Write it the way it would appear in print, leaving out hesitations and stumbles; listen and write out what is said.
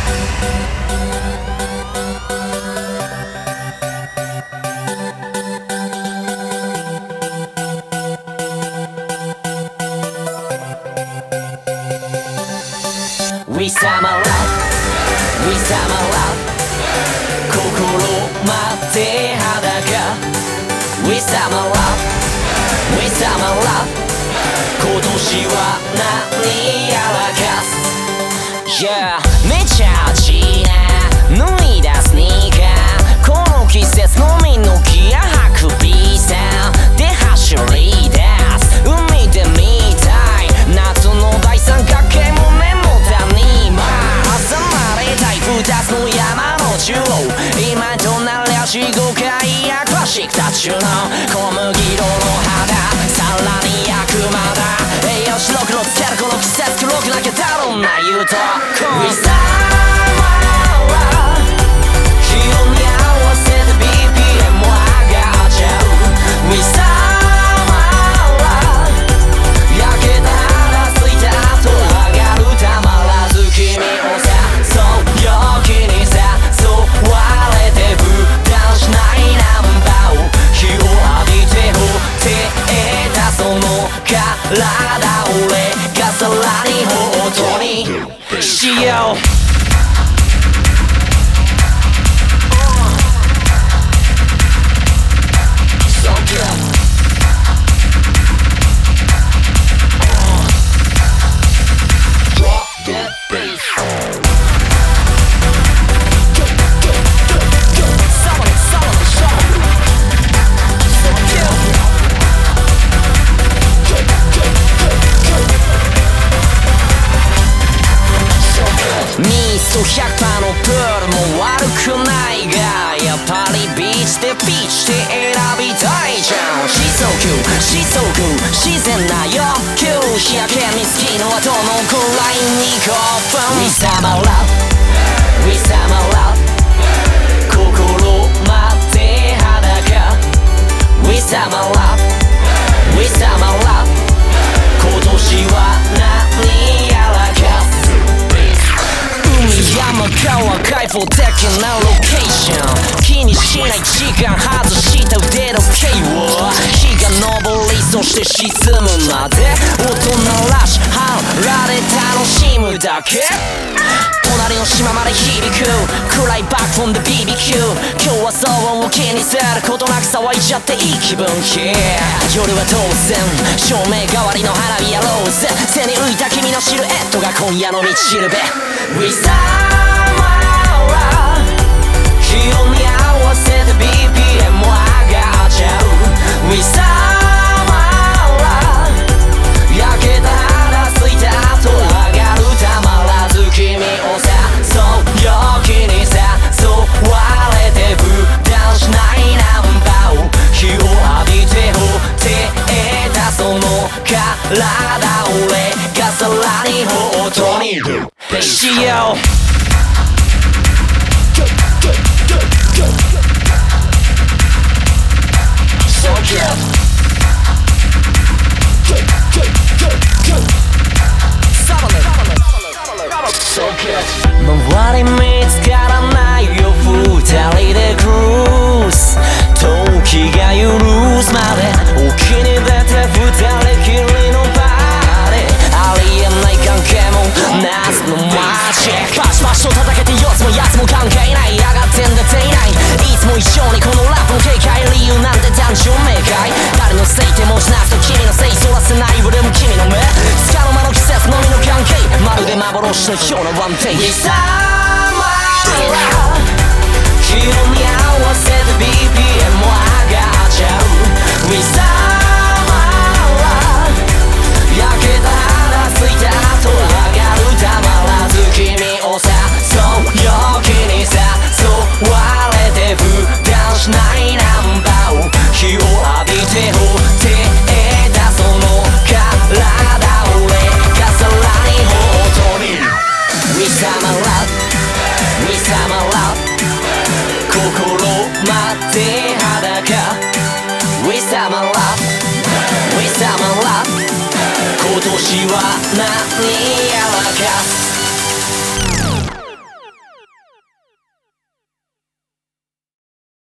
We summer love, we summer love 心まで裸 We summer love, we summer love 今年は何やらかす Yeah めちゃちな脱いだスニーカーこの季節のみの気や吐く B さんで走り出す海で見たい夏の大三角形も目も谷間挟まれたい二つの山の中央今となりゃ四五回やクラシックたちの小麦色の肌さらに焼くまだ栄養白黒つけるこの季節黒くなきゃだろうな言うと We summer love 気温に合わせて BPM を上がっちゃう We summer love 焼けた肌ついた後上がるたまらず君をさそう陽気にさそう割れてぶ断しないナンバーを火を浴びて放ってたその体俺がさらにほどにしよう100%のプールも悪くないがやっぱりビーチでピーチで選びたいじゃん疾走自然な欲求日焼けに好きのはどのくらいに興奮 We summer love We summer love 心まで裸 We summer love We summer love 今年は何やらかす山川開放的なロケーション気にしない時間外した腕時計を日が昇りそして沈むまで大人らし張られ楽しむだけ隣の島まで響く暗いバックフォンで BBQ 今日は騒音を気にすることなく騒いじゃっていい気分 Yeah 夜は当然照明代わりの花火やローズ背に浮いた君のシルエットが今夜の道しるべ We summer love 気温に合わせて BPM も上がっちゃう We summer love 焼けた肌ついた後上がるたまらず君をさそう陽気にさそう割れてぶ断しないナンバーを火を浴びて放ってたその体俺がさらにほどにしよう周り見つからないよ二人でクルーズ時が許すまで沖に出て二人きりのバーでありえない関係も夏のマジックパシパシと叩けて四つも八つも関係ない上がってんだっていないいつも一緒にこのラップの警戒理由なんて単純明快誰のせいってもしなくと君のせいそらせない俺も君の目つかの間の季節のみの関係まるで幻のようなワンテイク We summer love 気温に合わせて BPM も上がっちゃう We summer love 焼けた肌ついた後上がるたまらず君をさそう陽気にさそう割れてぶ断しないナンバーを火を浴びて放ってたその体俺がさらにほどに We summer love We summer love 心まで裸 We summer love We summer love 今年は何やらかす